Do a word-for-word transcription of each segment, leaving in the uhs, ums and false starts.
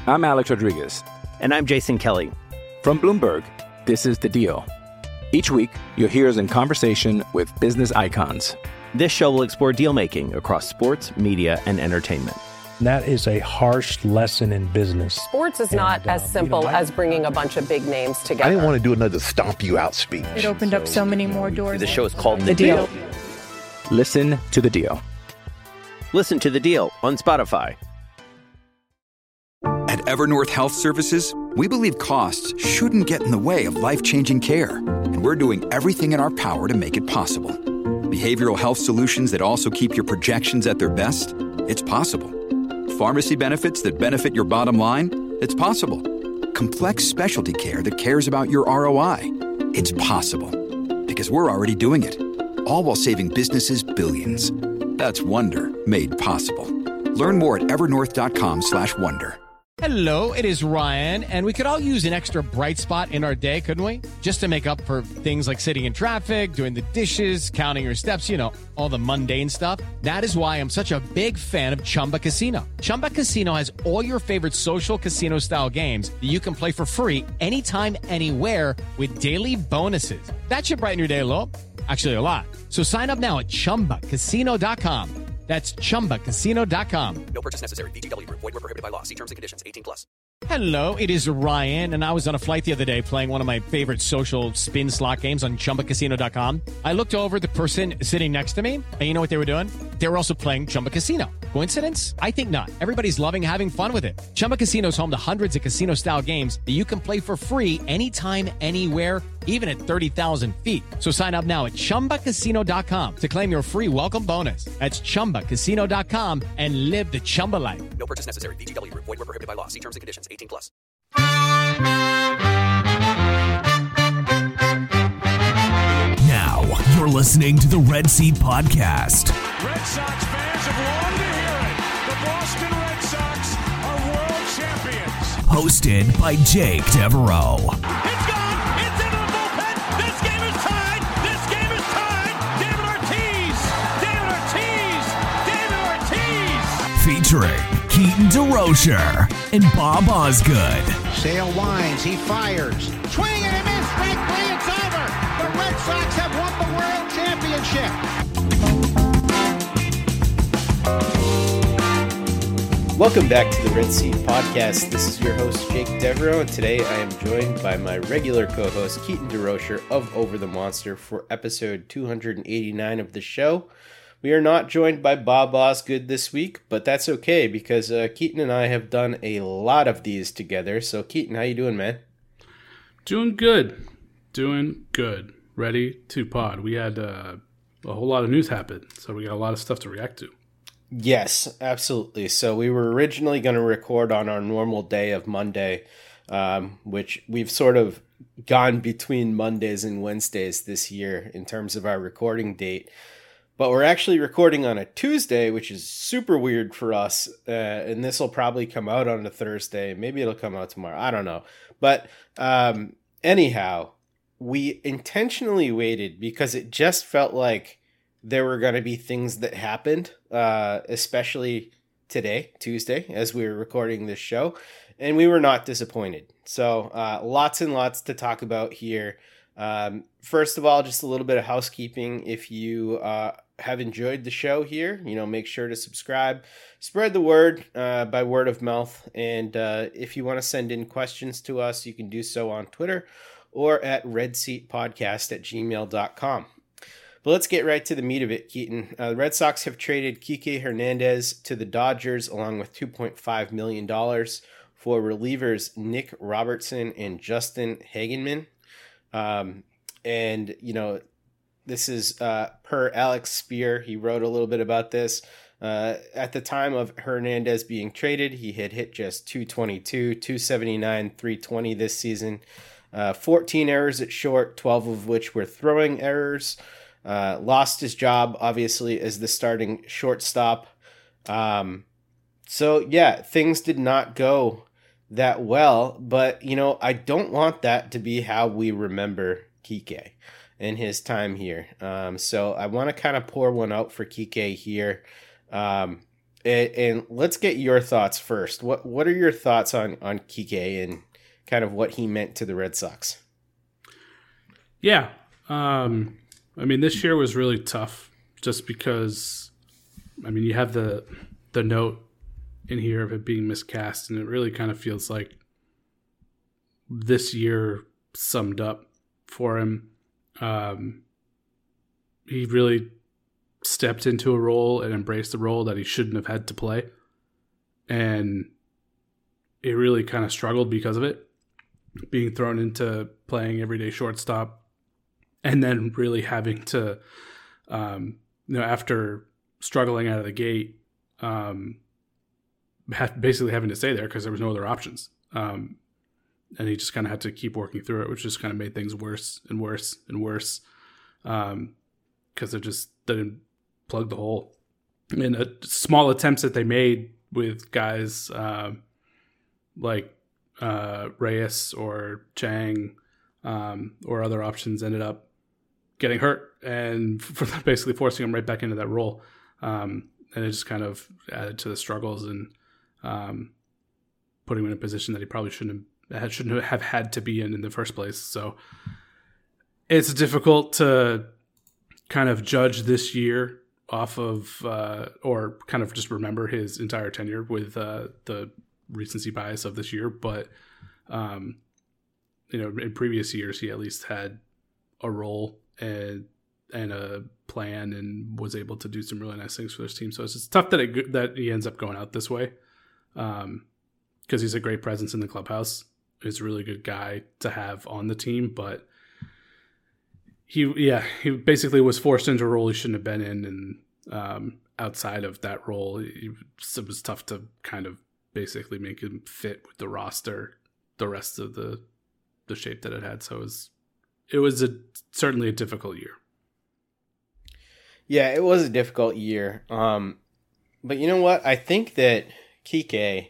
I'm Alex Rodriguez. And I'm Jason Kelly. From Bloomberg, this is The Deal. Each week, you'll hear us in conversation with business icons. This show will explore deal-making across sports, media, and entertainment. That is a harsh lesson in business. Sports is not and, uh, as simple you know, I, as bringing a bunch of big names together. I didn't want to do another stomp you out speech. It opened so, up so many more doors. The show is called The, the deal. deal. Listen to The Deal. Listen to The Deal on Spotify. At Evernorth Health Services, we believe costs shouldn't get in the way of life-changing care, and we're doing everything in our power to make it possible. Behavioral health solutions that also keep your projections at their best? It's possible. Pharmacy benefits that benefit your bottom line? It's possible. Complex specialty care that cares about your R O I? It's possible. Because we're already doing it. All while saving businesses billions. That's Wonder made possible. Learn more at evernorth.com slash wonder. Hello, it is Ryan, and we could all use an extra bright spot in our day, couldn't we? Just to make up for things like sitting in traffic, doing the dishes, counting your steps, you know, all the mundane stuff. That is why I'm such a big fan of Chumba Casino. Chumba Casino has all your favorite social casino-style games that you can play for free anytime, anywhere with daily bonuses. That should brighten your day a little. Actually, a lot. So sign up now at chumba casino dot com. That's chumba casino dot com. No purchase necessary. V G W Group. Void where prohibited by law. See terms and conditions. eighteen plus. Hello, it is Ryan, and I was on a flight the other day playing one of my favorite social spin slot games on chumba casino dot com. I looked over at the person sitting next to me, and you know what they were doing? They were also playing Chumba Casino. Coincidence? I think not. Everybody's loving having fun with it. Chumba Casino is home to hundreds of casino-style games that you can play for free anytime, anywhere, even at thirty thousand feet. So sign up now at chumba casino dot com to claim your free welcome bonus. That's chumba casino dot com and live the Chumba life. No purchase necessary. V G W Group. Void where prohibited by law. See terms and conditions. eighteen plus. Now, you're listening to the Red Seat Podcast. Red Sox fans have longed to hear it. The Boston Red Sox are world champions. Hosted by Jake Devereaux. It's gone. It's into the bullpen. This game is tied. This game is tied. David Ortiz. David Ortiz. David Ortiz. Featuring Keaton DeRocher and Bob Osgood. Sale winds. He fires. Swing and a miss. Strike three. It's over. The Red Sox have won the world championship. Welcome back to the Red Seat Podcast. This is your host, Jake Devereaux, and today I am joined by my regular co-host, Keaton DeRocher of Over the Monster, for episode two eighty-nine of the show. We are not joined by Bob Osgood this week, but that's okay because uh, Keaton and I have done a lot of these together. So, Keaton, how you doing, man? Doing good. Doing good. Ready to pod. We had uh, a whole lot of news happen, so we got a lot of stuff to react to. Yes, absolutely. So we were originally going to record on our normal day of Monday, um, which we've sort of gone between Mondays and Wednesdays this year in terms of our recording date. But we're actually recording on a Tuesday, which is super weird for us. Uh, and this will probably come out on a Thursday. Maybe it'll come out tomorrow. I don't know. But um, anyhow, we intentionally waited because it just felt like there were going to be things that happened, uh, especially today, Tuesday, as we were recording this show, and we were not disappointed. So uh, lots and lots to talk about here. Um, first of all, just a little bit of housekeeping. If you uh, have enjoyed the show here, you know, make sure to subscribe, spread the word uh, by word of mouth. And uh, if you want to send in questions to us, you can do so on Twitter or at redseatpodcast at gmail dot com. But let's get right to the meat of it, Keaton. Uh, the Red Sox have traded Kike Hernandez to the Dodgers along with two point five million dollars for relievers Nick Robertson and Justin Hagenman. Um, and, you know, this is uh, per Alex Spear. He wrote a little bit about this. Uh, at the time of Hernandez being traded, he had hit just two twenty-two, two seventy-nine, three twenty this season. Uh, fourteen errors at short, twelve of which were throwing errors. Uh, lost his job, obviously, as the starting shortstop. Um, so, yeah, things did not go that well. But, you know, I don't want that to be how we remember Kike and his time here. Um, so I want to kind of pour one out for Kike here. Um, And, and let's get your thoughts first. What what are your thoughts on, on Kike and kind of what he meant to the Red Sox? Yeah. Um, I mean, this year was really tough just because, I mean, you have the the note in here of it being miscast, and it really kind of feels like this year summed up for him. Um, he really stepped into a role and embraced the role that he shouldn't have had to play. And it really kind of struggled because of it, being thrown into playing everyday shortstop and then really having to, um, you know, after struggling out of the gate, um, basically having to stay there because there was no other options. Um, and he just kind of had to keep working through it, which just kind of made things worse and worse and worse. Um, because it just didn't plug the hole. And uh, small attempts that they made with guys uh, like uh, Reyes or Chang um, or other options ended up getting hurt and for basically forcing him right back into that role. Um, and it just kind of added to the struggles and um, putting him in a position that he probably shouldn't have, shouldn't have had to be in in the first place. So it's difficult to kind of judge this year off of, uh, or kind of just remember his entire tenure with uh, the recency bias of this year. But, um, you know, in previous years, he at least had a role and and a plan and was able to do some really nice things for this team. So it's just tough that it, that he ends up going out this way um, because he's a great presence in the clubhouse. He's a really good guy to have on the team, but He yeah he basically was forced into a role he shouldn't have been in, and um, outside of that role, it was tough to kind of basically make him fit with the roster, the rest of the the shape that it had. So it was it was a certainly a difficult year. Yeah, it was a difficult year. Um, but you know what? I think that Kike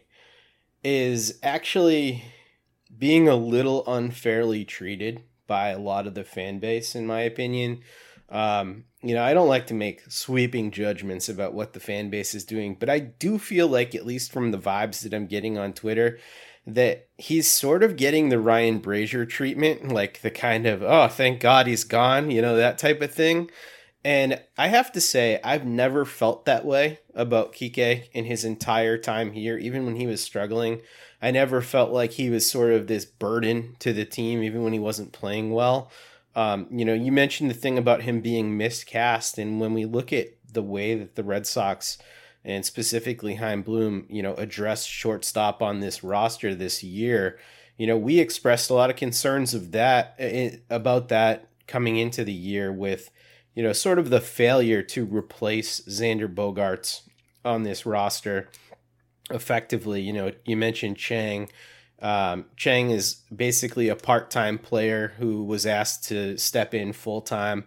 is actually being a little unfairly treated by a lot of the fan base, in my opinion. Um, you know, I don't like to make sweeping judgments about what the fan base is doing, but I do feel like, at least from the vibes that I'm getting on Twitter, that he's sort of getting the Ryan Brazier treatment, like the kind of, oh, thank God he's gone, you know, that type of thing. And I have to say, I've never felt that way about Kike in his entire time here, even when he was struggling. I never felt like he was sort of this burden to the team, even when he wasn't playing well. Um, you know, you mentioned the thing about him being miscast. And when we look at the way that the Red Sox, and specifically Chaim Bloom, you know, addressed shortstop on this roster this year, you know, we expressed a lot of concerns of that, about that coming into the year with, you know, sort of the failure to replace Xander Bogaerts on this roster effectively. You know, you mentioned Chang. Um, Chang is basically a part-time player who was asked to step in full-time.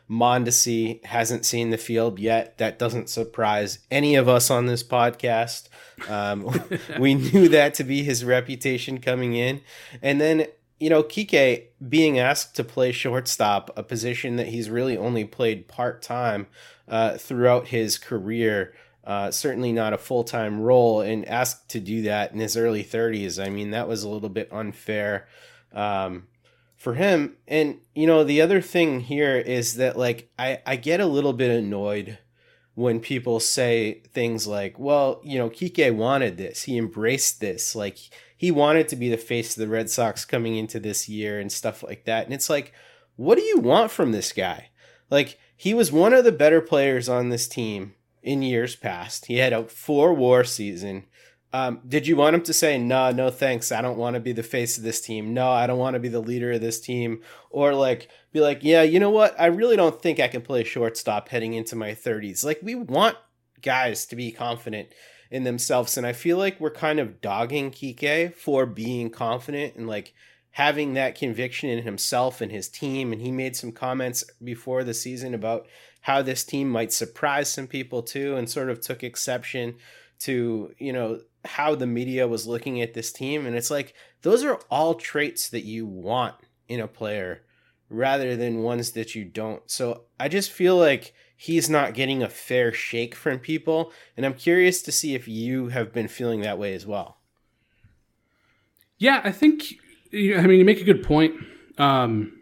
Mondesi hasn't seen the field yet. That doesn't surprise any of us on this podcast. Um, we knew that to be his reputation coming in. And then, you know, Kike being asked to play shortstop, a position that he's really only played part-time uh, throughout his career, uh, certainly not a full-time role, and asked to do that in his early thirties. I mean, that was a little bit unfair um, for him. And, you know, the other thing here is that, like, I, I get a little bit annoyed when people say things like, well, you know, Kike wanted this. He embraced this. Like, he wanted to be the face of the Red Sox coming into this year and stuff like that. And it's like, what do you want from this guy? Like, he was one of the better players on this team in years past. He had a four WAR season. Um, did you want him to say, no, no, thanks, I don't want to be the face of this team. No, I don't want to be the leader of this team. Or like, be like, yeah, you know what? I really don't think I can play shortstop heading into my thirties. Like, we want guys to be confident in themselves. And I feel like we're kind of dogging Kike for being confident and like having that conviction in himself and his team. And he made some comments before the season about how this team might surprise some people too, and sort of took exception to, you know, how the media was looking at this team. And it's like, those are all traits that you want in a player rather than ones that you don't. So I just feel like he's not getting a fair shake from people. And I'm curious to see if you have been feeling that way as well. Yeah, I think, I mean, you make a good point. Um,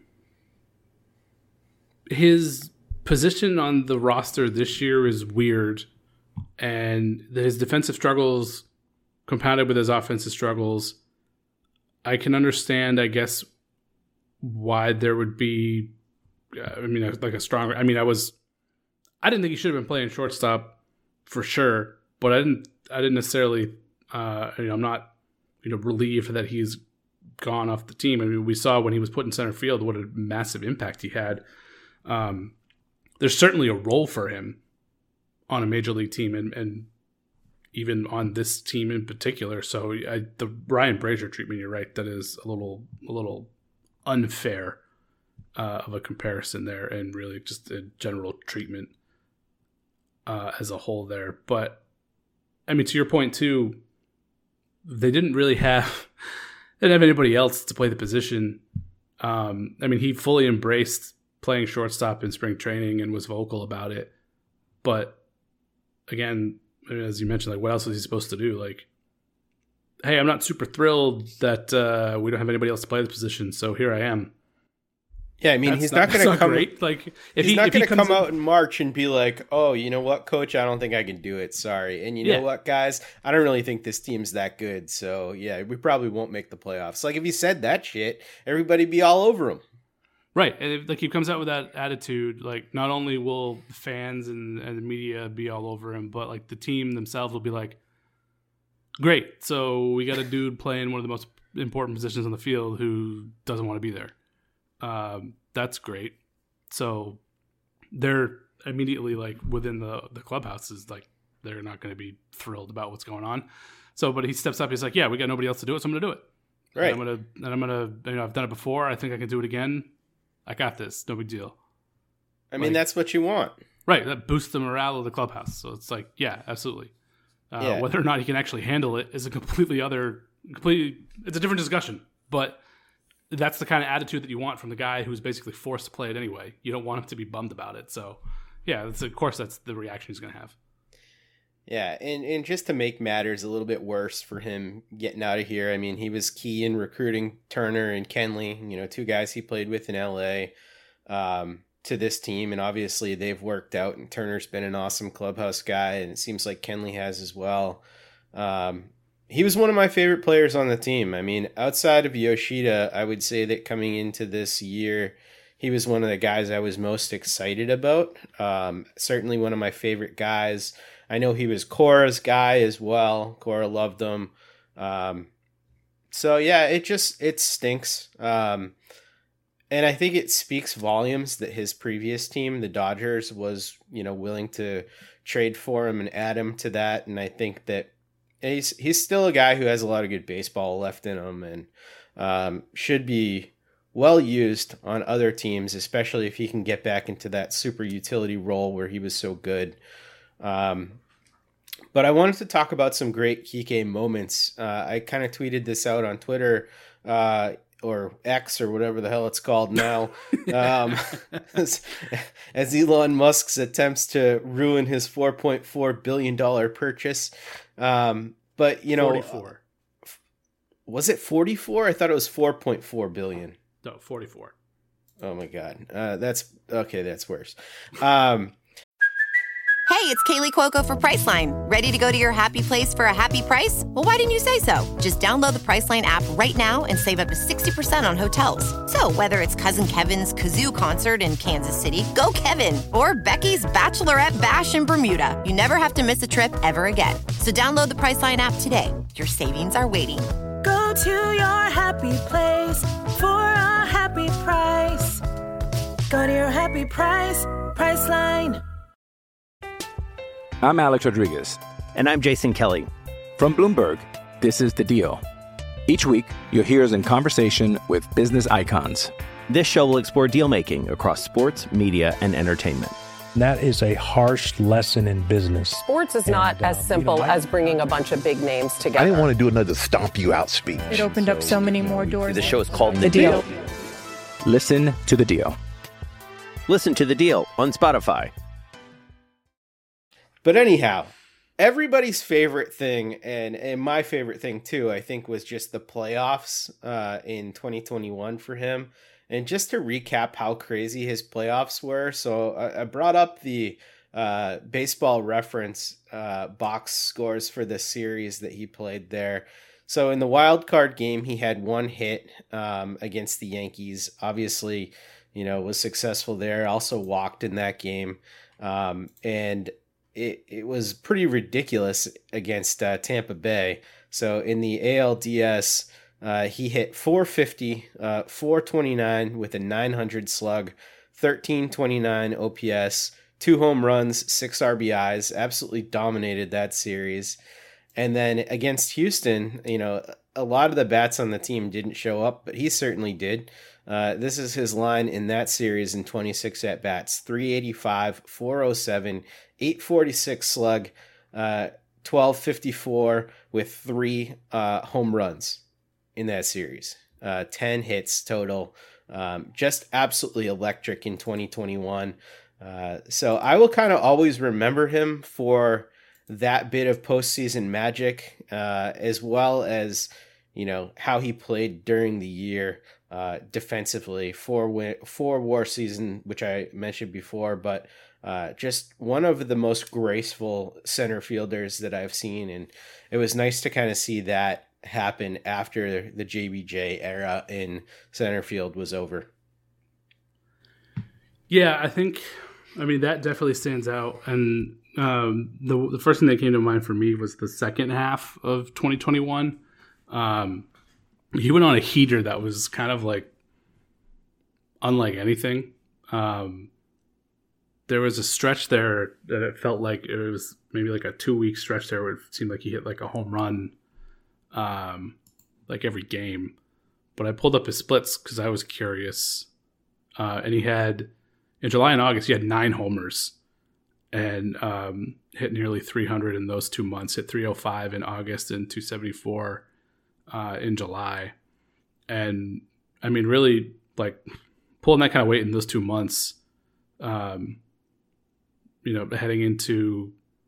his position on the roster this year is weird, and his defensive struggles compounded with his offensive struggles. I can understand, I guess, why there would be, I mean, like a stronger, I mean, I was, I didn't think he should have been playing shortstop for sure, but I didn't, I didn't necessarily, uh, you know, I'm not, you know, relieved that he's gone off the team. I mean, we saw when he was put in center field what a massive impact he had. Um, there's certainly a role for him on a major league team, and, and even on this team in particular. So I, the Ryan Brazier treatment, you're right, that is a little a little unfair uh, of a comparison there, and really just a general treatment uh, as a whole there. But I mean, to your point too, they didn't really have they didn't have anybody else to play the position. Um, I mean, he fully embraced playing shortstop in spring training and was vocal about it. But again, as you mentioned, like, what else was he supposed to do? Like, hey, I'm not super thrilled that uh, we don't have anybody else to play the position, so here I am. Yeah, I mean, That's he's not, not going to come. Great. Like, if he's he, not if he going to comes come in, out in March and be like, "Oh, you know what, coach? I don't think I can do it. Sorry." And you know Yeah. what, guys? I don't really think this team's that good. So yeah, we probably won't make the playoffs. Like, if he said that shit, everybody'd be all over him. Right, and if, like, he comes out with that attitude, like, not only will the fans and, and the media be all over him, but like the team themselves will be like, great, so we got a dude playing one of the most important positions on the field who doesn't want to be there. Um, that's great. So they're immediately, like, within the, the clubhouse is like, they're not going to be thrilled about what's going on. So, but he steps up, he's like, yeah, we got nobody else to do it, so I'm going to do it. Right. And I'm going to, and I'm going to, you know, I've done it before. I think I can do it again. I got this. No big deal. I mean, Like, that's what you want. Right. That boosts the morale of the clubhouse. So it's like, yeah, absolutely. Uh, Yeah. Whether or not he can actually handle it is a completely other, completely, it's a different discussion. But that's the kind of attitude that you want from the guy who's basically forced to play it anyway. You don't want him to be bummed about it. So, yeah, that's, of course, that's the reaction he's going to have. Yeah, and, and just to make matters a little bit worse for him getting out of here, I mean, he was key in recruiting Turner and Kenley, you know, two guys he played with in L A, um, to this team, and obviously they've worked out, and Turner's been an awesome clubhouse guy, and it seems like Kenley has as well. Um, he was one of my favorite players on the team. I mean, outside of Yoshida, I would say that coming into this year, he was one of the guys I was most excited about. Um, certainly one of my favorite guys. I know he was Cora's guy as well. Cora loved him. Um, so yeah, it just, it stinks. Um, and I think it speaks volumes that his previous team, the Dodgers, was, you know, willing to trade for him and add him to that. And I think that he's, he's still a guy who has a lot of good baseball left in him, and um, should be well used on other teams, especially if he can get back into that super utility role where he was so good. Um, but I wanted to talk about some great Kike moments. Uh, I kind of tweeted this out on Twitter, uh, or X, or whatever the hell it's called now, um, as, as Elon Musk's attempts to ruin his four point four billion dollars purchase. Um, but you know, forty-four. Uh, was it forty-four? I thought it was four point four billion. No, forty-four. Oh my God. Uh, that's okay. That's worse. Um, Hey, it's Kaylee Cuoco for Priceline. Ready to go to your happy place for a happy price? Well, why didn't you say so? Just download the Priceline app right now and save up to sixty percent on hotels. So whether it's Cousin Kevin's Kazoo Concert in Kansas City, go Kevin, or Becky's Bachelorette Bash in Bermuda, you never have to miss a trip ever again. So download the Priceline app today. Your savings are waiting. Go to your happy place for a happy price. Go to your happy price, Priceline. I'm Alex Rodriguez. And I'm Jason Kelly. From Bloomberg, this is The Deal. Each week, you'll hear us in conversation with business icons. This show will explore deal-making across sports, media, and entertainment. That is a harsh lesson in business. Sports is And, not uh, as simple you know, I- as bringing a bunch of big names together. I didn't want to do another stomp you out speech. It opened up so many more doors. The show is called The, The deal. Deal. Listen to The Deal. Listen to The Deal on Spotify. But anyhow, everybody's favorite thing, and, and my favorite thing too, I think, was just the playoffs uh, in twenty twenty-one for him. And just to recap how crazy his playoffs were, so I, I brought up the uh, Baseball Reference uh, box scores for the series that he played there. So in the wild card game, he had one hit um, against the Yankees. Obviously, you know, was successful there. Also walked in that game, um, and it it was pretty ridiculous against uh, Tampa Bay. So in the A L D S, uh, he hit four fifty, uh, four twenty-nine with a nine hundred slug, thirteen twenty-nine O P S, two home runs, six R B Is. Absolutely dominated that series. And then against Houston, you know, a lot of the bats on the team didn't show up, but he certainly did. Uh, this is his line in that series in twenty-six at-bats, three eighty-five, four oh seven, eight forty-six slug, uh, twelve fifty-four with three uh, home runs in that series, uh, ten hits total. Um, just absolutely electric in twenty twenty-one. Uh, so I will kind of always remember him for that bit of postseason magic, uh, as well as, you know, how he played during the year uh, defensively for win- for War Season, which I mentioned before, but uh, just one of the most graceful center fielders that I've seen. And it was nice to kind of see that happen after the J B J era in center field was over. Yeah, I think, I mean, that definitely stands out. And um, the the first thing that came to mind for me was the second half of twenty twenty-one. Um, he went on a heater that was kind of like unlike anything. Um, there was a stretch there that it felt like it was maybe like a two week stretch there where it seemed like he hit like a home run, um, like every game. But I pulled up his splits because I was curious, uh, and he had in July and August he had nine homers and um, hit nearly three hundred in those two months. Hit three oh five in August and two seventy-four uh, in July, and I mean, really like pulling that kind of weight in those two months. Um, you know, heading into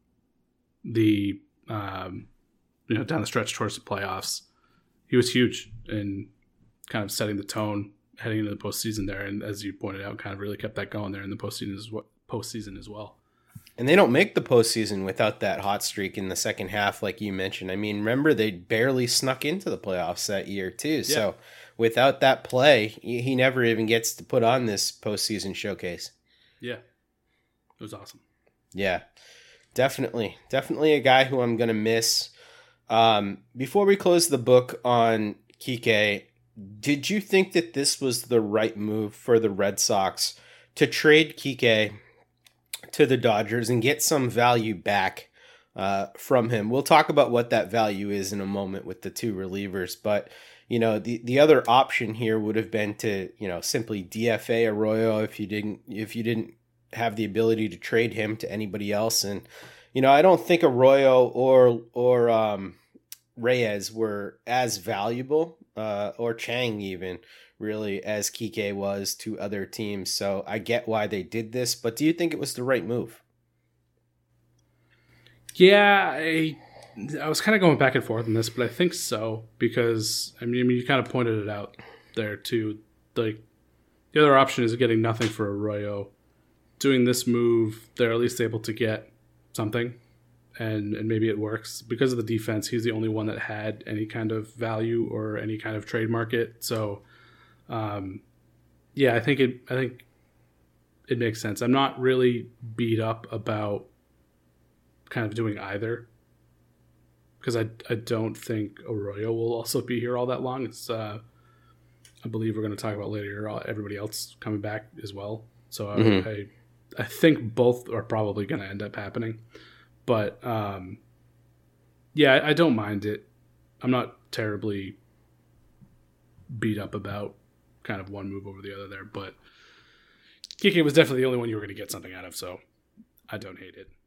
the um, you know down the stretch towards the playoffs, he was huge and kind of setting the tone heading into the postseason there. And as you pointed out, kind of really kept that going there in the postseason as well. Postseason as well. And they don't make the postseason without that hot streak in the second half, like you mentioned. I mean, remember, they barely snuck into the playoffs that year, too. Yeah. So without that play, he never even gets to put on this postseason showcase. Yeah. It was awesome. Yeah, definitely. Definitely a guy who I'm going to miss. Um, before we close the book on Kike, did you think that this was the right move for the Red Sox to trade Kike to the Dodgers and get some value back uh, from him? We'll talk about what that value is in a moment with the two relievers, but you know, the, the other option here would have been to, you know, simply D F A Arroyo if you didn't if you didn't have the ability to trade him to anybody else. And you know, I don't think Arroyo or or um, Reyes were as valuable, uh, or Chang even, really, as Kike was to other teams. So I get why they did this, but do you think it was the right move? Yeah, I, I was kind of going back and forth on this, but I think so, because, I mean, I mean you kind of pointed it out there, too. Like, the other option is getting nothing for Arroyo. Doing this move, they're at least able to get something, and, and maybe it works. Because of the defense, he's the only one that had any kind of value or any kind of trade market, so... Um, yeah, I think it. I think it makes sense. I'm not really beat up about kind of doing either, because I I don't think Arroyo will also be here all that long. It's uh, I believe we're going to talk about later. Everybody else coming back as well. So I mm-hmm. I, I think both are probably going to end up happening, but um, yeah, I, I don't mind it. I'm not terribly beat up about kind of one move over the other there, but Kike was definitely the only one you were going to get something out of, so I don't hate it.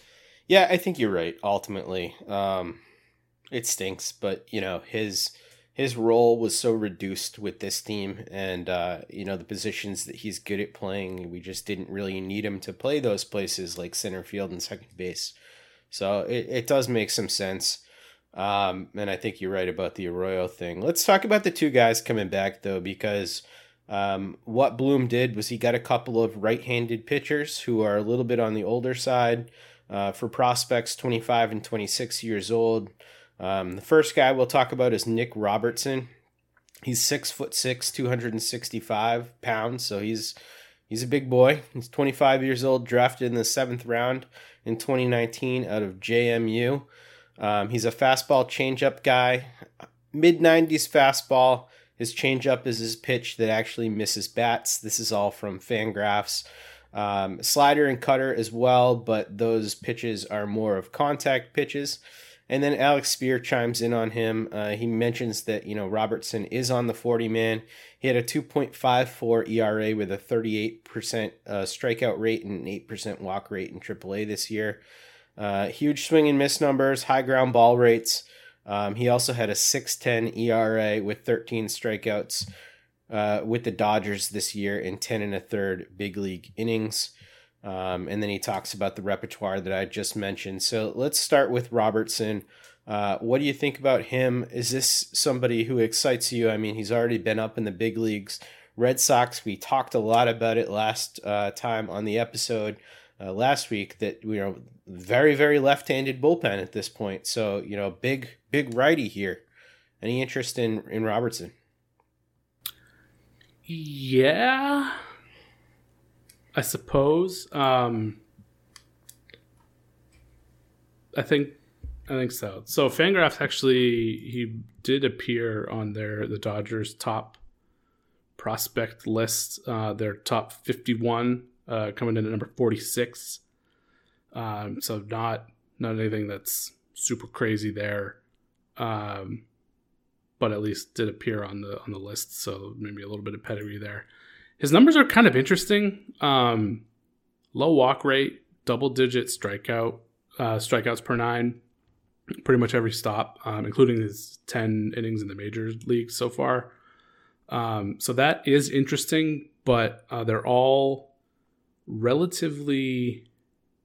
Yeah, I think you're right. Ultimately, um, it stinks, but you know, his his role was so reduced with this team, and uh, you know, the positions that he's good at playing, we just didn't really need him to play those places like center field and second base. So it, it does make some sense. Um, and I think you're right about the Arroyo thing. Let's talk about the two guys coming back, though, because um, what Bloom did was he got a couple of right-handed pitchers who are a little bit on the older side uh, for prospects, twenty-five and twenty-six years old. Um, the first guy we'll talk about is Nick Robertson. He's six foot six, two hundred sixty-five pounds, so he's he's a big boy. He's twenty-five years old, drafted in the seventh round in twenty nineteen out of J M U. Um, he's a fastball changeup guy, mid nineties fastball. His changeup is his pitch that actually misses bats. This is all from Fangraphs. Um, slider and cutter as well, but those pitches are more of contact pitches. And then Alex Spear chimes in on him. Uh, he mentions that, you know, Robertson is on the forty man. He had a two point five four E R A with a thirty-eight percent uh, strikeout rate and an eight percent walk rate in triple A this year. Uh, huge swing and miss numbers, high ground ball rates. Um, he also had a six ten E R A with thirteen strikeouts uh, with the Dodgers this year in ten and a third big league innings. Um, and then he talks about the repertoire that I just mentioned. So let's start with Robertson. Uh, what do you think about him? Is this somebody who excites you? I mean, he's already been up in the big leagues. Red Sox, we talked a lot about it last uh, time on the episode uh, last week that, you know, very, very left-handed bullpen at this point. So, you know, big, big righty here. Any interest in, in Robertson? Yeah, I suppose. Um, I think I think so. So Fangraphs actually, he did appear on their the Dodgers top prospect list. Uh, their top fifty-one, uh, coming in at number forty-six. Um, so not not anything that's super crazy there, um, but at least did appear on the on the list. So maybe a little bit of pedigree there. His numbers are kind of interesting. Um, low walk rate, double digit strikeout, uh, strikeouts per nine, pretty much every stop, um, including his ten innings in the major leagues so far. Um, so that is interesting, but uh, they're all relatively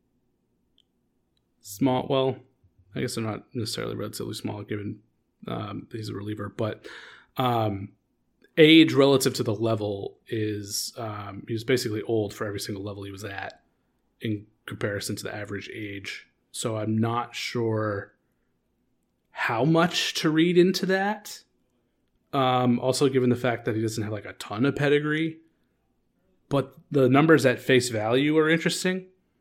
small. Well, I guess they're not necessarily relatively small given um, he's a reliever, but um, age relative to the level is um, he was basically old for every single level he was at in comparison to the average age. So I'm not sure how much to read into that. Um, also, given the fact that he doesn't have like a ton of pedigree, but the numbers at face value are interesting.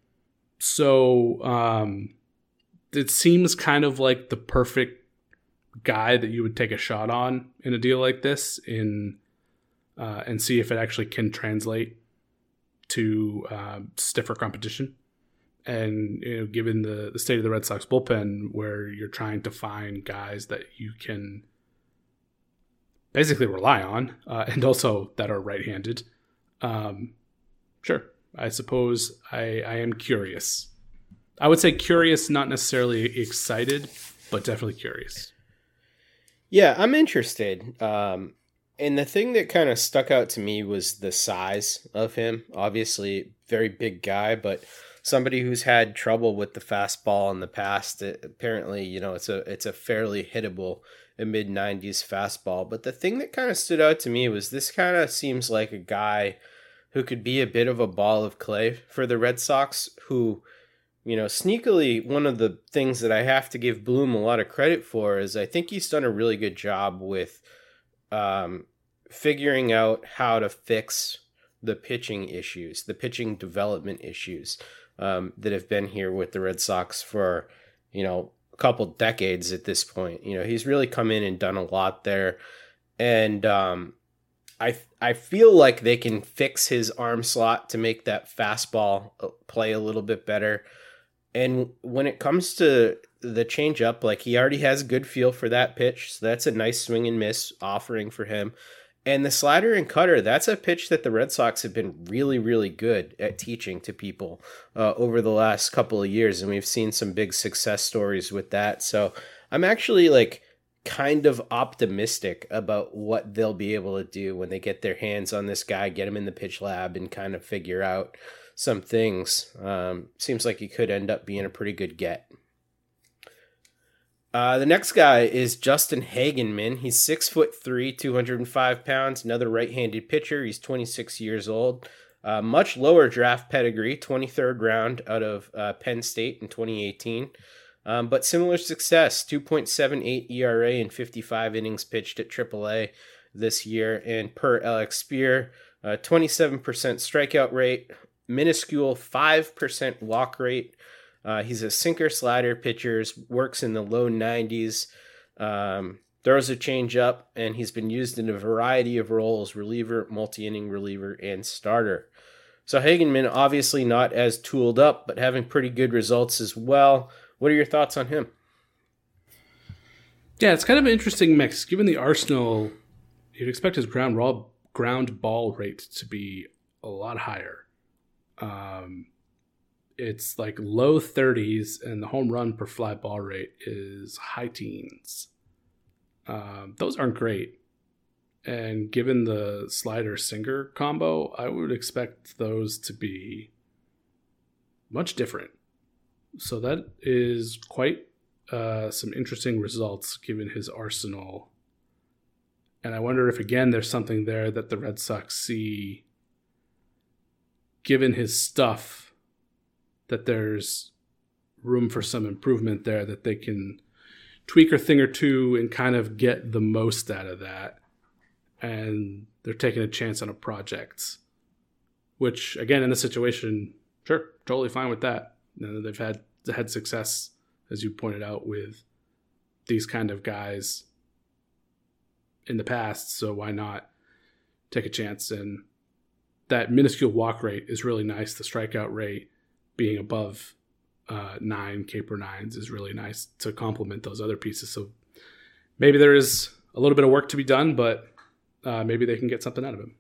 So um, it seems kind of like the perfect guy that you would take a shot on in a deal like this in uh, and see if it actually can translate to uh, stiffer competition. And you know, given the, the state of the Red Sox bullpen, where you're trying to find guys that you can basically rely on, uh, and also that are right-handed, um, sure, I suppose I, I am curious. I would say curious, not necessarily excited, but definitely curious. Yeah, I'm interested. Um, and the thing that kind of stuck out to me was the size of him. Obviously, very big guy, but somebody who's had trouble with the fastball in the past. It, apparently, you know, it's a it's a fairly hittable mid nineties fastball. But the thing that kind of stood out to me was this kind of seems like a guy who could be a bit of a ball of clay for the Red Sox, who, you know, sneakily, one of the things that I have to give Bloom a lot of credit for is I think he's done a really good job with um, figuring out how to fix the pitching issues, the pitching development issues um, that have been here with the Red Sox for, you know, a couple decades at this point. You know, he's really come in and done a lot there. And um, I I feel like they can fix his arm slot to make that fastball play a little bit better. And when it comes to the changeup, like he already has a good feel for that pitch. So that's a nice swing and miss offering for him. And the slider and cutter, that's a pitch that the Red Sox have been really, really good at teaching to people uh, over the last couple of years. And we've seen some big success stories with that. So I'm actually like kind of optimistic about what they'll be able to do when they get their hands on this guy, get him in the pitch lab, and kind of figure out some things. Um, seems like he could end up being a pretty good get. Uh, the next guy is Justin Hagenman. He's six foot three, two hundred five pounds, another right-handed pitcher. He's twenty-six years old. Uh, much lower draft pedigree, twenty-third round out of uh, Penn State in twenty eighteen. Um, but similar success, two point seven eight E R A and fifty-five innings pitched at triple A this year. And per Alex Spear, uh, twenty-seven percent strikeout rate, minuscule five percent walk rate. Uh, he's a sinker slider pitcher, works in the low nineties, um, throws a changeup, and he's been used in a variety of roles: reliever, multi-inning reliever, and starter. So Hagenman, obviously not as tooled up, but having pretty good results as well. What are your thoughts on him? Yeah, it's kind of an interesting mix. Given the arsenal, you'd expect his ground raw, ground ball rate to be a lot higher. Um, it's like low thirties, and the home run per fly ball rate is high teens. Um, those aren't great. And given the slider-sinker combo, I would expect those to be much different. So that is quite uh, some interesting results given his arsenal. And I wonder if, again, there's something there that the Red Sox see, given his stuff, that there's room for some improvement there, that they can tweak a thing or two and kind of get the most out of that. And they're taking a chance on a project, which, again, in this situation, sure, totally fine with that. You know, they've had had success, as you pointed out, with these kind of guys in the past, so why not take a chance? And that minuscule walk rate is really nice. The strikeout rate being above uh, nine K per nines is really nice to complement those other pieces. So maybe there is a little bit of work to be done, but uh, maybe they can get something out of him.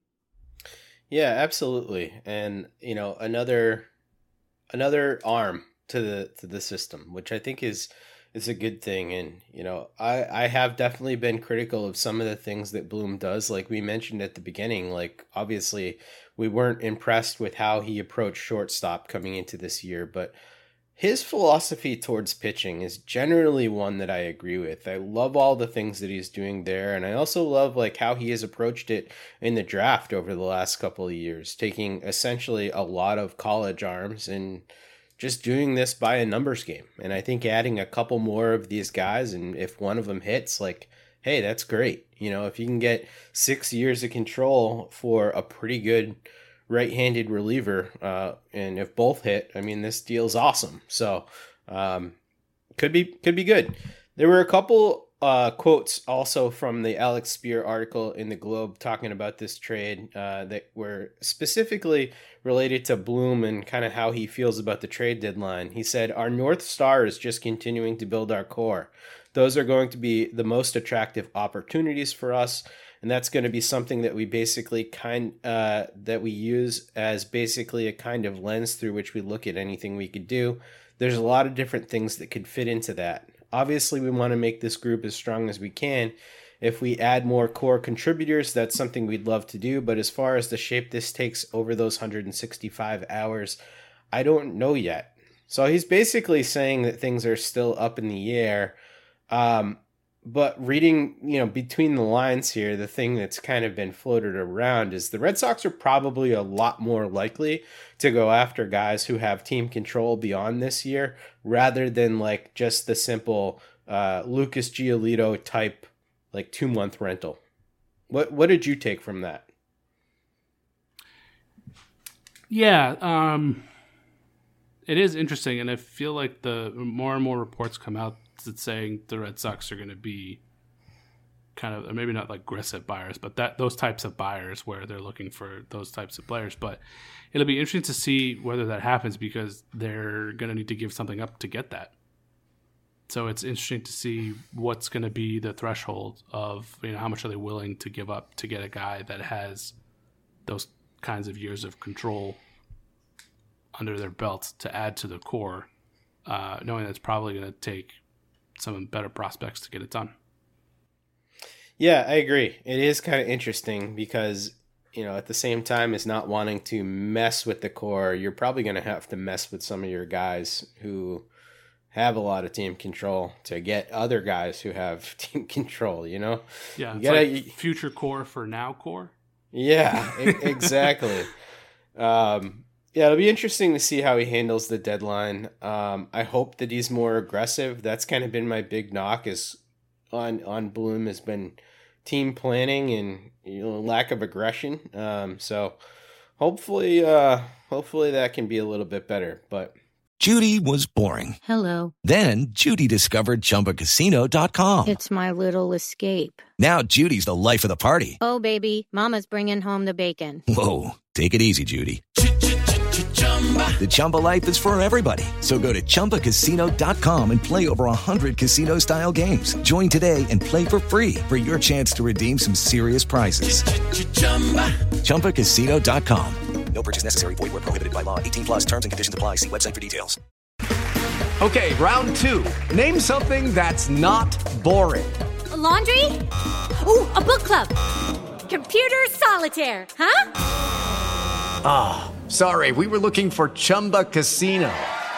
Yeah, absolutely. And, you know, another another arm to the to the system, which I think is is a good thing. And, you know, I, I have definitely been critical of some of the things that Bloom does. Like we mentioned at the beginning, like obviously we weren't impressed with how he approached shortstop coming into this year, but his philosophy towards pitching is generally one that I agree with. I love all the things that he's doing there, and I also love like how he has approached it in the draft over the last couple of years, taking essentially a lot of college arms and just doing this by a numbers game. And I think adding a couple more of these guys, and if one of them hits, like, hey, that's great. You know, if you can get six years of control for a pretty good right-handed reliever, uh, and if both hit, I mean, this deal's awesome. So um, could be could be good. There were a couple uh, quotes also from the Alex Spear article in the Globe talking about this trade uh, that were specifically related to Bloom and kind of how he feels about the trade deadline. He said, "Our North Star is just continuing to build our core. Those are going to be the most attractive opportunities for us. And that's going to be something that we basically kind uh, that we use as basically a kind of lens through which we look at anything we could do. There's a lot of different things that could fit into that. Obviously, we want to make this group as strong as we can. If we add more core contributors, that's something we'd love to do. But as far as the shape this takes over those one hundred sixty-five hours, I don't know yet." So he's basically saying that things are still up in the air. Um, But reading, you know, between the lines here, the thing that's kind of been floated around is the Red Sox are probably a lot more likely to go after guys who have team control beyond this year, rather than like just the simple uh, Lucas Giolito type, like two month rental. What what did you take from that? Yeah, um, it is interesting, and I feel like the more and more reports come out that's saying the Red Sox are going to be kind of, maybe not like aggressive buyers, but that those types of buyers where they're looking for those types of players. But it'll be interesting to see whether that happens, because they're going to need to give something up to get that. So it's interesting to see what's going to be the threshold of, you know, how much are they willing to give up to get a guy that has those kinds of years of control under their belt to add to the core, uh, knowing that's probably going to take some better prospects to get it done. Yeah, I agree. It is kind of interesting because, you know, at the same time as not wanting to mess with the core, you're probably going to have to mess with some of your guys who have a lot of team control to get other guys who have team control, you know? Yeah, it's you gotta, like future core for now core. Yeah, exactly. um, yeah, it'll be interesting to see how he handles the deadline. Um, I hope that he's more aggressive. That's kind of been my big knock is on, on Bloom has been team planning and, you know, lack of aggression. Um, so hopefully, uh, hopefully that can be a little bit better, but Judy was boring. Hello. Then Judy discovered Chumba Casino dot com. It's my little escape. Now Judy's the life of the party. Oh, baby, mama's bringing home the bacon. Whoa, take it easy, Judy. The Chumba life is for everybody. So go to Chumba Casino dot com and play over one hundred casino-style games. Join today and play for free for your chance to redeem some serious prizes. Chumba Casino dot com. No purchase necessary. Void where prohibited by law. eighteen plus terms and conditions apply. See website for details. Okay, round two. Name something that's not boring. A laundry? Ooh, a book club. Computer solitaire, huh? Ah, oh, sorry. We were looking for Chumba Casino.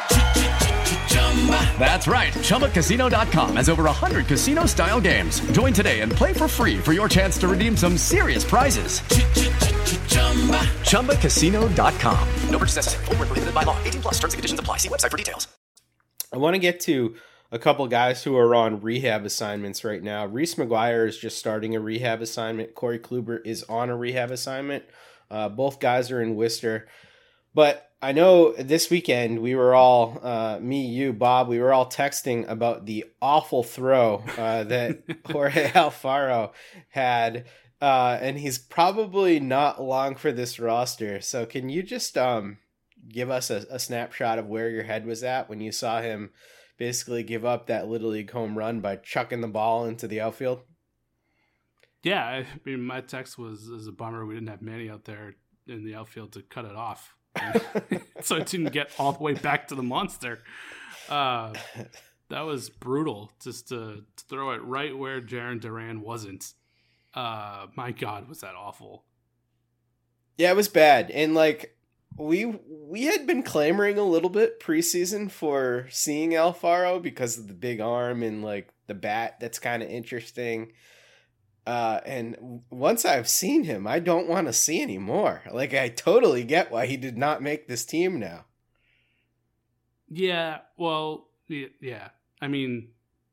That's right. Chumba Casino dot com has over one hundred casino-style games. Join today and play for free for your chance to redeem some serious prizes. Chumba Casino dot com. No purchase necessary. Void where prohibited by law. eighteen plus terms and conditions apply. See website for details. I want to get to a couple guys who are on rehab assignments right now. Reese McGuire is just starting a rehab assignment. Corey Kluber is on a rehab assignment. Uh, both guys are in Worcester. But I know this weekend we were all, uh, me, you, Bob, we were all texting about the awful throw uh, that Jorge Alfaro had. Uh, and he's probably not long for this roster. So can you just um, give us a, a snapshot of where your head was at when you saw him basically give up that Little League home run by chucking the ball into the outfield? Yeah, I mean, my text was, it was a bummer we didn't have Manny out there in the outfield to cut it off. So it didn't get all the way back to the monster. Uh, that was brutal, just to, to throw it right where Jarren Duran wasn't. Uh, my God, was that awful? Yeah, it was bad. And like we we had been clamoring a little bit preseason for seeing Alfaro because of the big arm and like the bat. That's kind of interesting. Uh, and once I've seen him, I don't want to see anymore. Like I totally get why he did not make this team now. Yeah, well, yeah. I mean,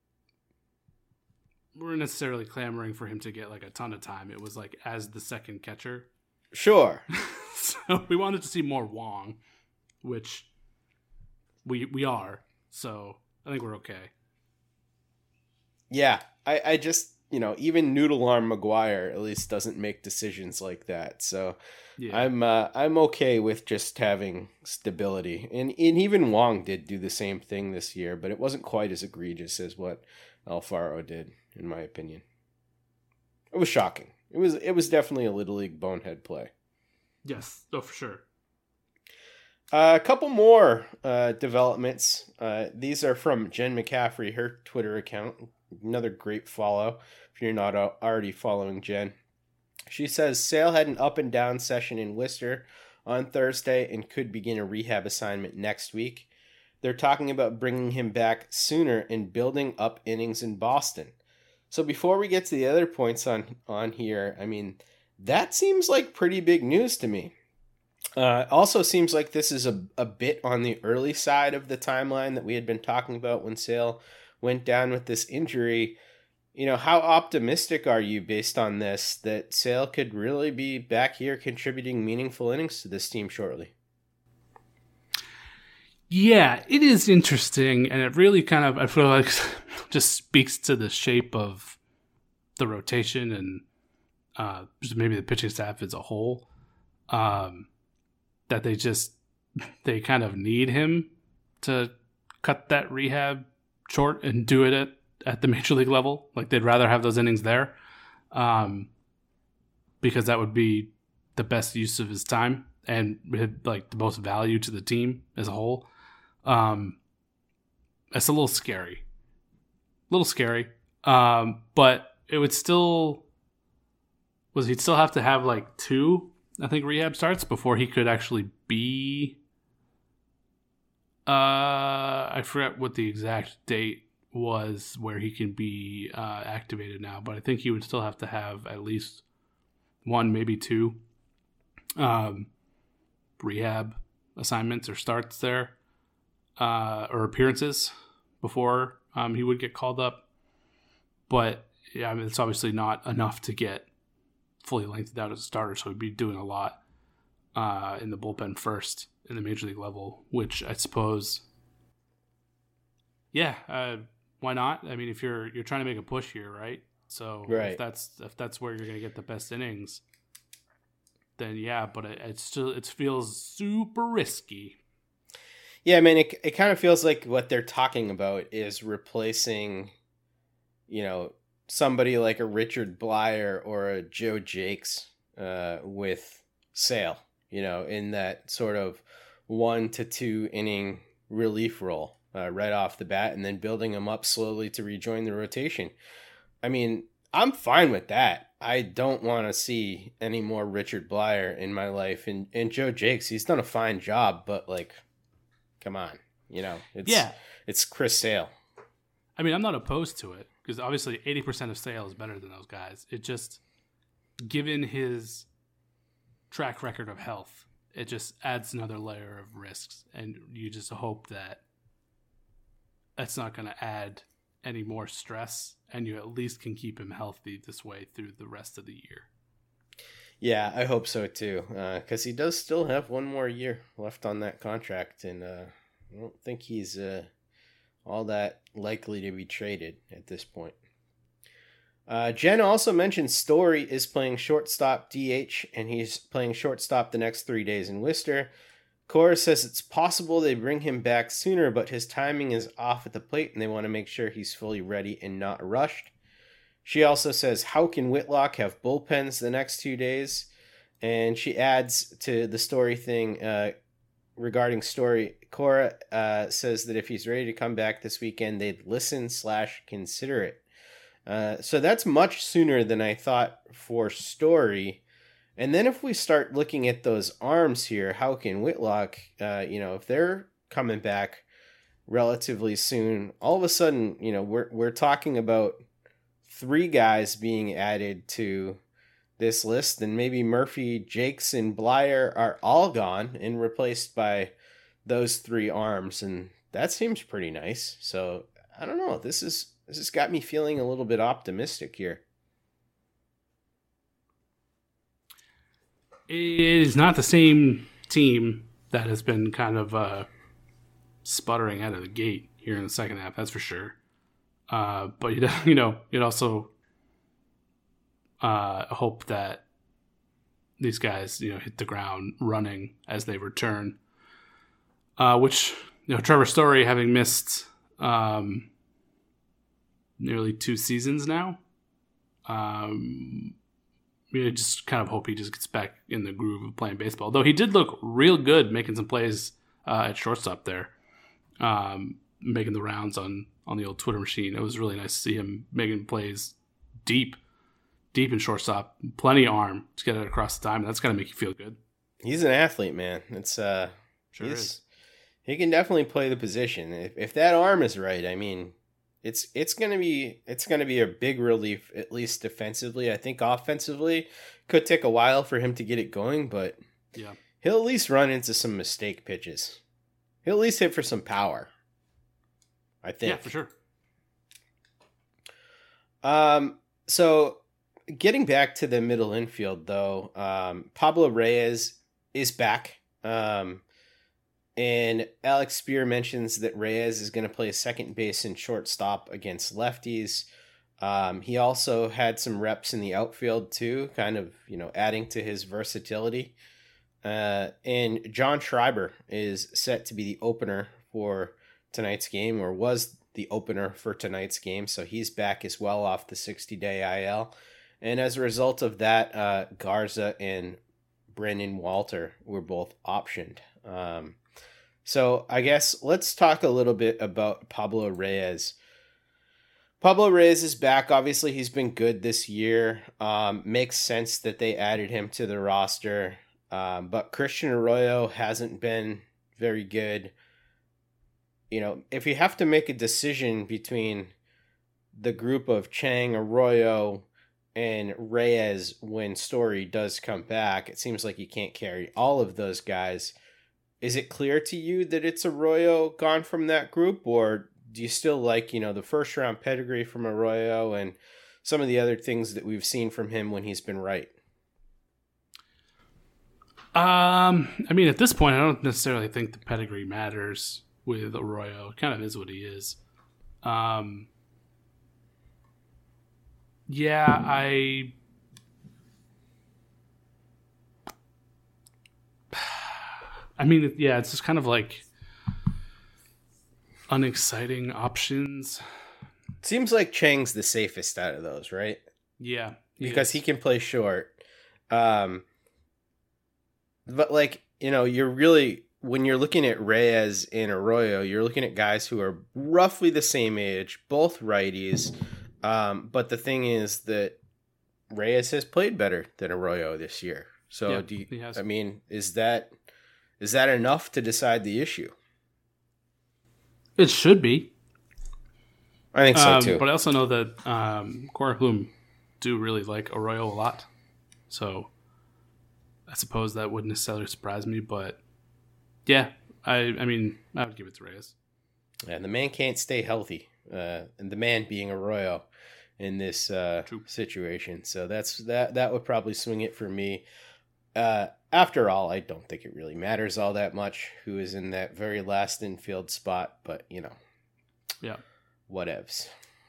we weren't necessarily clamoring for him to get like a ton of time. It was like as the second catcher. Sure. So we wanted to see more Wong, which we we are. So I think we're okay. Yeah, I, I just, you know, even Noodle Arm McGuire at least doesn't make decisions like that. So yeah. I'm uh, I'm okay with just having stability. And, and even Wong did do the same thing this year, but it wasn't quite as egregious as what Alfaro did, in my opinion. It was shocking. It was it was definitely a Little League bonehead play. Yes, oh for sure. Uh, a couple more uh, developments. Uh, these are from Jen McCaffrey, her Twitter account. Another great follow if you're not already following Jen. She says Sale had an up and down session in Worcester on Thursday and could begin a rehab assignment next week. They're talking about bringing him back sooner and building up innings in Boston. So before we get to the other points on, on here, I mean, that seems like pretty big news to me. Uh, also seems like this is a, a bit on the early side of the timeline that we had been talking about when Sale went down with this injury. You know, how optimistic are you based on this that Sale could really be back here contributing meaningful innings to this team shortly? Yeah, it is interesting, and it really kind of, I feel like, just speaks to the shape of the rotation and uh, just maybe the pitching staff as a whole. Um, that they just, they kind of need him to cut that rehab short and do it at, at the major league level. Like they'd rather have those innings there um, because that would be the best use of his time and like the most value to the team as a whole. Um, it's a little scary, a little scary. Um, but it would still was he'd still have to have like two, I think, rehab starts before he could actually be. Uh, I forgot what the exact date was where he can be uh, activated now, but I think he would still have to have at least one, maybe two, um, rehab assignments or starts there, uh, or appearances before um, he would get called up. But yeah, I mean, it's obviously not enough to get fully lengthened out as a starter, so he'd be doing a lot uh, in the bullpen first in the major league level, which I suppose, yeah, uh, why not? I mean, if you're you're trying to make a push here, right? So right. if that's if that's where you're going to get the best innings, then yeah. But it, it still it feels super risky. Yeah, I mean, it it kind of feels like what they're talking about is replacing, you know, somebody like a Richard Blyer or a Joe Jakes uh, with Sale, you know, in that sort of one to two inning relief role uh, right off the bat, and then building them up slowly to rejoin the rotation. I mean, I'm fine with that. I don't want to see any more Richard Blyer in my life. And, and Joe Jakes, he's done a fine job, but like, come on, you know, it's, yeah. it's Chris Sale. I mean, I'm not opposed to it because obviously eighty percent of Sale is better than those guys. It just, given his track record of health, it just adds another layer of risks. And you just hope that that's not going to add any more stress, and you at least can keep him healthy this way through the rest of the year. Yeah, I hope so too, because uh, he does still have one more year left on that contract, and uh, I don't think he's uh, all that likely to be traded at this point. Uh, Jen also mentioned Story is playing shortstop D H, and he's playing shortstop the next three days in Worcester. Cora says it's possible they bring him back sooner, but his timing is off at the plate, and they want to make sure he's fully ready and not rushed. She also says Houck and Whitlock have bullpens the next two days, and she adds to the Story thing uh, regarding Story. Cora uh, says that if he's ready to come back this weekend, they'd listen slash consider it. Uh, so that's much sooner than I thought for Story. And then if we start looking at those arms here, Houck and Whitlock, uh, you know, if they're coming back relatively soon, all of a sudden, you know, we're we're talking about three guys being added to this list, and maybe Murphy, Jakes, and Blyer are all gone and replaced by those three arms, and that seems pretty nice. So I don't know. This is this has got me feeling a little bit optimistic here. It is not the same team that has been kind of uh, sputtering out of the gate here in the second half, that's for sure. Uh, but you you know you'd also uh, hope that these guys you know hit the ground running as they return. Uh, which you know Trevor Story, having missed um, nearly two seasons now, um, you just kind of hope he just gets back in the groove of playing baseball. Though he did look real good making some plays uh, at shortstop there, um, making the rounds on. on the old Twitter machine. It was really nice to see him making plays deep, deep in shortstop, plenty of arm to get it across the diamond. That's got to make you feel good. He's an athlete, man. It's uh, sure he's, is. He can definitely play the position. If if that arm is right, I mean, it's it's gonna be it's gonna be a big relief, at least defensively. I think offensively could take a while for him to get it going, but yeah, he'll at least run into some mistake pitches. He'll at least hit for some power, I think. Yeah, for sure. Um, so getting back to the middle infield, though, um, Pablo Reyes is back. Um, and Alex Spear mentions that Reyes is going to play second base and shortstop against lefties. Um, he also had some reps in the outfield too, kind of, you know, adding to his versatility. Uh, and John Schreiber is set to be the opener for tonight's game, or was the opener for tonight's game. So he's back as well off the sixty-day I L. And as a result of that, uh, Garza and Brendan Walter were both optioned. Um, so I guess let's talk a little bit about Pablo Reyes. Pablo Reyes is back. Obviously, he's been good this year. Um, makes sense that they added him to the roster. Um, but Christian Arroyo hasn't been very good. You know, if you have to make a decision between the group of Chang, Arroyo, and Reyes when Story does come back, it seems like you can't carry all of those guys. Is it clear to you that it's Arroyo gone from that group, or do you still like, you know, the first round pedigree from Arroyo and some of the other things that we've seen from him when he's been right? Um, I mean, at this point, I don't necessarily think the pedigree matters with Arroyo. It kind of is what he is. Um, yeah, I... I mean, yeah, it's just kind of like unexciting options. Seems like Chang's the safest out of those, right? Yeah. He because is. He can play short. Um, but, like, you know, you're really, when you're looking at Reyes and Arroyo, you're looking at guys who are roughly the same age, both righties. Um, but the thing is that Reyes has played better than Arroyo this year. So, yeah, do you, he has. I mean, is that is that enough to decide the issue? It should be. I think so, um, too. But I also know that um, Cora Bloom do really like Arroyo a lot. So I suppose that wouldn't necessarily surprise me. But yeah, I, I mean, I would give it to Reyes. Yeah, and the man can't stay healthy. Uh, and the man being Arroyo in this uh, situation. So that's that. That would probably swing it for me. Uh, after all, I don't think it really matters all that much who is in that very last infield spot, but you know, yeah, whatevs.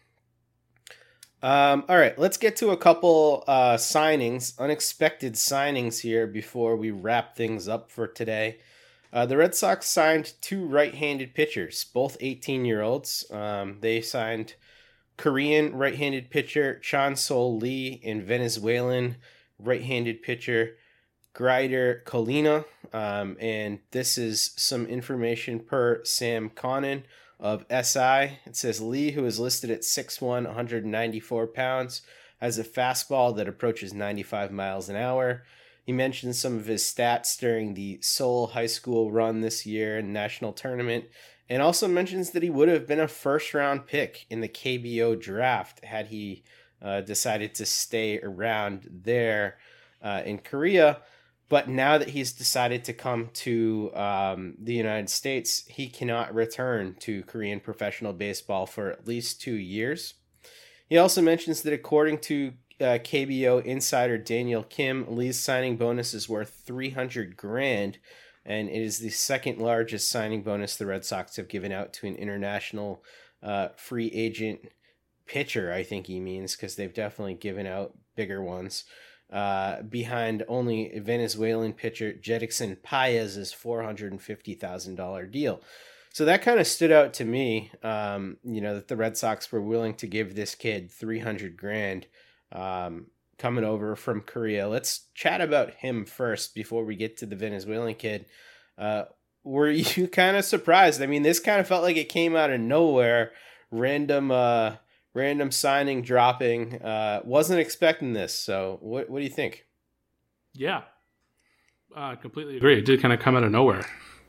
Um, all right, let's get to a couple uh, signings, unexpected signings here before we wrap things up for today. Uh, the Red Sox signed two right-handed pitchers, both eighteen-year-olds. Um, they signed Korean right-handed pitcher Chan Sol Lee and Venezuelan right-handed pitcher Grider Colina, um, and this is some information per Sam Connon of S I. It says Lee, who is listed at six one, one hundred ninety-four pounds, has a fastball that approaches ninety-five miles an hour. He mentions some of his stats during the Seoul High School run this year in national tournament, and also mentions that he would have been a first-round pick in the K B O draft had he uh, decided to stay around there uh, in Korea. But now that he's decided to come to um, the United States, he cannot return to Korean professional baseball for at least two years. He also mentions that according to uh, K B O insider Daniel Kim, Lee's signing bonus is worth three hundred grand, and it is the second largest signing bonus the Red Sox have given out to an international uh, free agent pitcher, I think he means, because they've definitely given out bigger ones. Uh, behind only Venezuelan pitcher Jedixson Paez's four hundred fifty thousand dollars deal. So that kind of stood out to me, um, you know, that the Red Sox were willing to give this kid three hundred grand um, coming over from Korea. Let's chat about him first before we get to the Venezuelan kid. Uh, were you kind of surprised? I mean, this kind of felt like it came out of nowhere, random uh Random signing dropping. Uh, wasn't expecting this. So what what do you think? Yeah, I uh, completely agree. It did kind of come out of nowhere.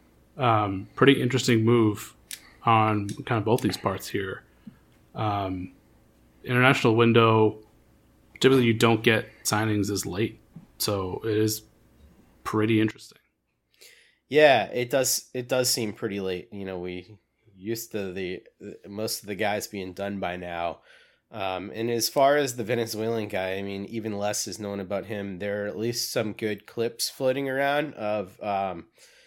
Um, pretty interesting move on kind of both these parts here. Um, international window, typically you don't get signings as late. So it is pretty interesting. Yeah, it does. It does seem pretty late. You know, we... used to the most of the guys being done by now. Um, and as far as the Venezuelan guy, I mean, even less is known about him. There are at least some good clips floating around of um,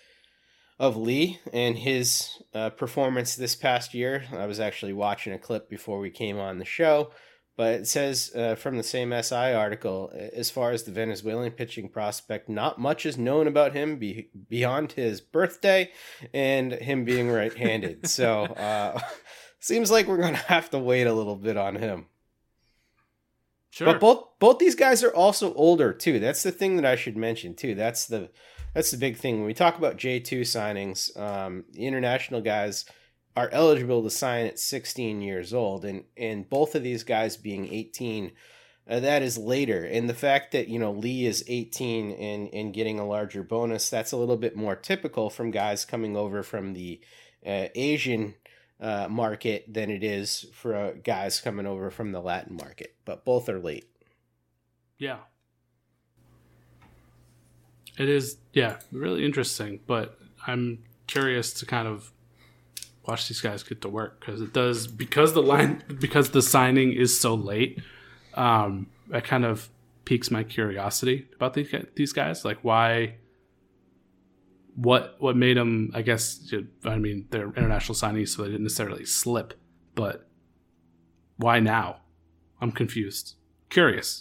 of Lee and his uh, performance this past year. I was actually watching a clip before we came on the show, but it says uh, from the same S I article, as far as the Venezuelan pitching prospect, not much is known about him be- beyond his birthday and him being right-handed. so uh, seems like we're going to have to wait a little bit on him. Sure. But both both these guys are also older too. That's the thing that I should mention too. That's the that's the big thing when we talk about J two signings. Um, the international guys are eligible to sign at sixteen years old, and and both of these guys being eighteen, uh, that is later. And the fact that, you know, Lee is eighteen and and getting a larger bonus, that's a little bit more typical from guys coming over from the uh, Asian uh, market than it is for uh, guys coming over from the Latin market. But both are late. Yeah. It is, yeah, really interesting, but I'm curious to kind of watch these guys get to work, because it does, because the line, because the signing is so late. Um, it kind of piques my curiosity about these these guys. Like, why? What what made them? I guess, I mean, they're international signees, so they didn't necessarily slip. But why now? I'm confused. Curious.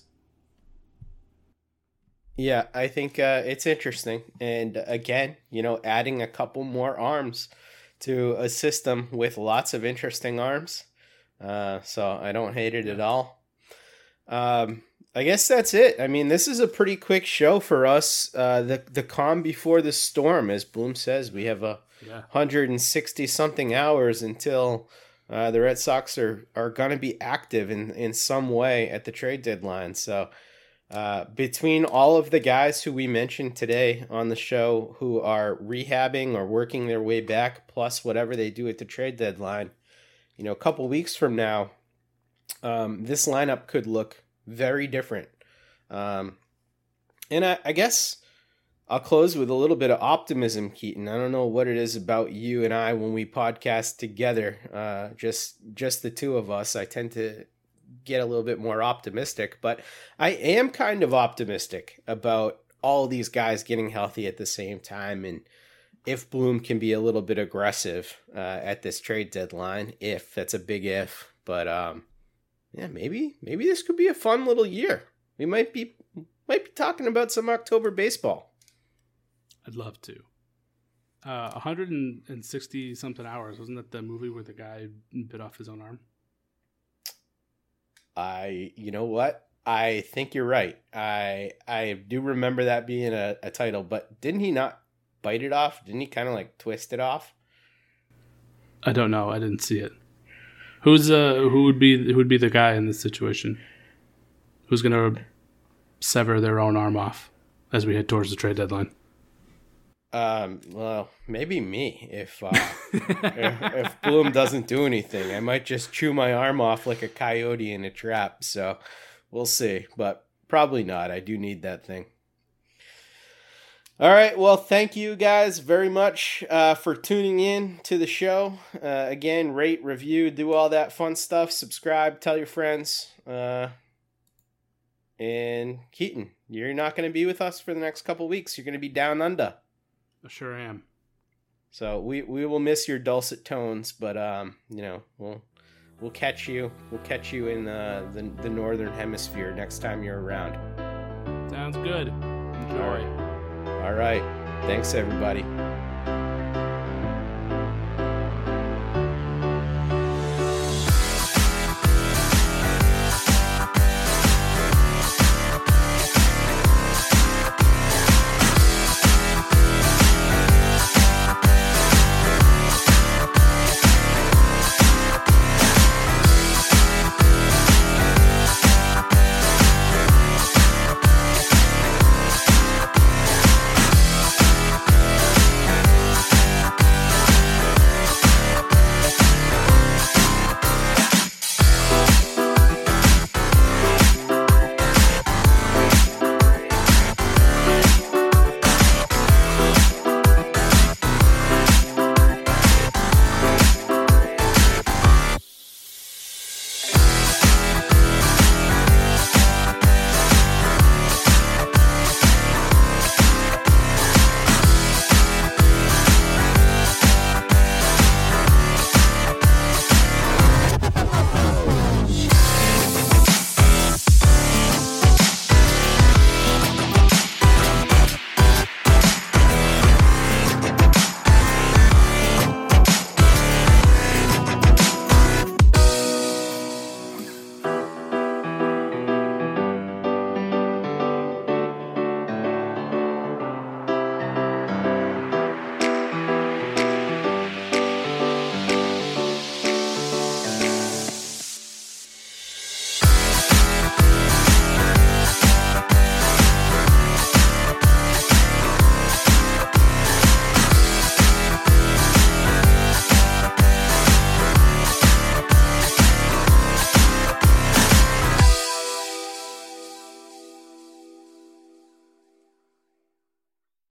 Yeah, I think uh, it's interesting. And again, you know, adding a couple more arms to a system with lots of interesting arms. Uh, so I don't hate it at all. Um, I guess that's it. I mean, this is a pretty quick show for us. Uh, the, the calm before the storm, as Bloom says, we have a yeah. one hundred sixty something hours until uh, the Red Sox are, are going to be active in, in some way at the trade deadline. So, Uh, between all of the guys who we mentioned today on the show who are rehabbing or working their way back, plus whatever they do at the trade deadline, you know, a couple weeks from now, um, this lineup could look very different. Um, and I, I guess I'll close with a little bit of optimism, Keaton. I don't know what it is about you and I when we podcast together, uh, just just the two of us. I tend to get a little bit more optimistic, but I am kind of optimistic about all these guys getting healthy at the same time. And if Bloom can be a little bit aggressive uh, at this trade deadline, if that's a big if, but um, yeah, maybe, maybe this could be a fun little year. We might be, might be talking about some October baseball. I'd love to. Uh, one hundred sixty something hours. Wasn't that the movie where the guy bit off his own arm? I, you know what? I think you're right. I I do remember that being a, a title, but didn't he not bite it off? Didn't he kind of like twist it off? I don't know. I didn't see it. Who's uh who would be who would be the guy in this situation? Who's gonna sever their own arm off as we head towards the trade deadline? Um, well, maybe me if, uh, if if Bloom doesn't do anything. I might just chew my arm off like a coyote in a trap. So we'll see, but probably not. I do need that thing. All right. Well, thank you guys very much uh, for tuning in to the show. Uh, again, rate, review, do all that fun stuff. Subscribe, tell your friends. Uh, and Keaton, you're not going to be with us for the next couple weeks. You're going to be down under. I sure am. So we, we will miss your dulcet tones, but um, you know, we'll we'll catch you. We'll catch you in uh, the the northern hemisphere next time you're around. Sounds good. Enjoy. All right. All right. Thanks, everybody.